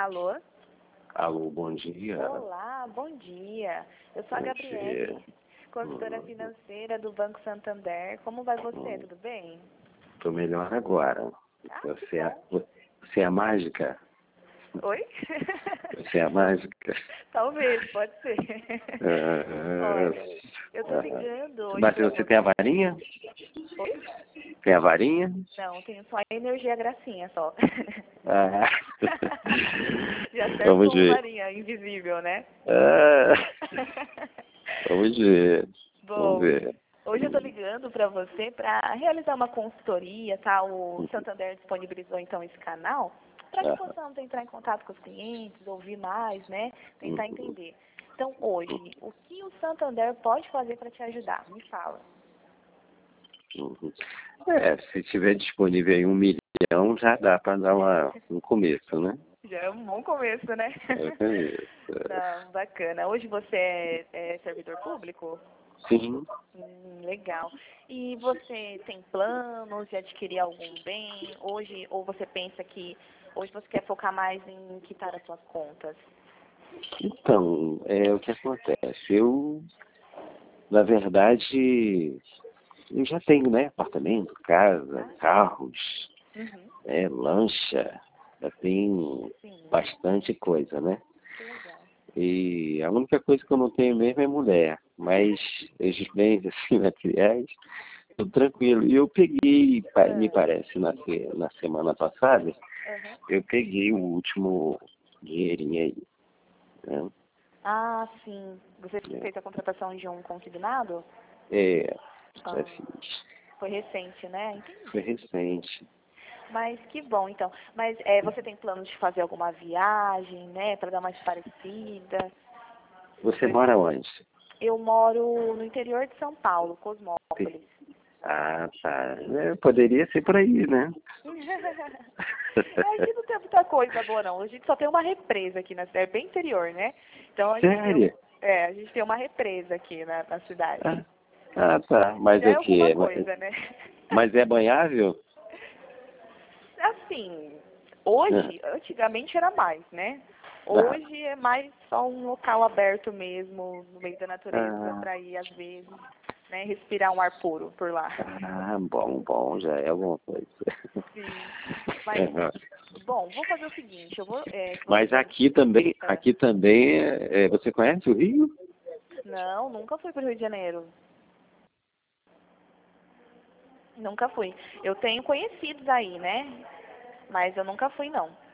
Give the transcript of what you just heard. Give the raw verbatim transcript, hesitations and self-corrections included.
Alô? Alô, bom dia. Olá, bom dia. Eu sou a Bom Gabriele, dia. consultora Hum, financeira do Banco Santander. Como vai você? hum, Tudo bem? Tô melhor agora. Ah, que Você é, bom. você é a mágica? Oi? Você é a mágica? Talvez, pode ser. Ah, Olha, eu tô ah, ligando hoje mas pra você tem a você. varinha? Oi? Tem a varinha? Não, tenho só a energia gracinha, só. Ah. Já serve Vamos como ver. varinha invisível, né? Ah. Vamos ver. Vamos Bom, ver. hoje eu estou ligando para você para realizar uma consultoria, tá? O Santander disponibilizou então esse canal para que Ah. possamos entrar em contato com os clientes, ouvir mais, né? Tentar Uhum. entender. Então, hoje, o que o Santander pode fazer para te ajudar? Me fala. Uhum. É, se tiver disponível aí um milhão, já dá para dar uma, um começo, né? Já é um bom começo, né? É um começo. Não, bacana. Hoje você é, é servidor público? Sim. Hum, legal. E você tem planos de adquirir algum bem hoje, ou você pensa que hoje você quer focar mais em quitar as suas contas? Então, é o que acontece. Eu, na verdade, eu já tenho, né? Apartamento, casa, Ah, carros, uhum, né, lancha, já tenho sim, bastante coisa, né? que legal. E a única coisa que eu não tenho mesmo é mulher. Mas os bens assim, materiais, eu tranquilo. E eu peguei, pa- me Ah, parece, na, se- na semana passada, aham. eu peguei o último dinheirinho aí, né? Ah, sim. Você fez a contratação de um consignado? É, Ah, assim, foi recente, né? foi Entendi. recente. Mas que bom, então. Mas é, você tem planos de fazer alguma viagem, né, para dar mais parecida? Você mora onde? Eu moro no interior de São Paulo, Cosmópolis. Ah, tá. É, poderia ser por aí, né? É, aqui não tem muita coisa boa, não. A gente só tem uma represa aqui na cidade, é bem interior, né? Então a gente tem, um- Sério? é, a gente tem uma represa aqui na, na cidade. Ah, ah, tá. Mas Já é é o alguma quê? Mas coisa, né? mas é banhável? Assim, Ah, hoje, antigamente era mais, né? ah, Hoje é mais só um local aberto mesmo, no meio da natureza, ah, para ir às vezes, né, respirar um ar puro por lá. ah, bom, bom, já é alguma coisa. Sim. Mas, Aham. bom, vou fazer o seguinte, eu vou, é, se você Mas tem. aqui também, É, aqui também, é, é, você conhece o Rio? não, nunca fui para o Rio de Janeiro. Nunca fui. Eu tenho conhecidos aí, né? Mas eu nunca fui, não.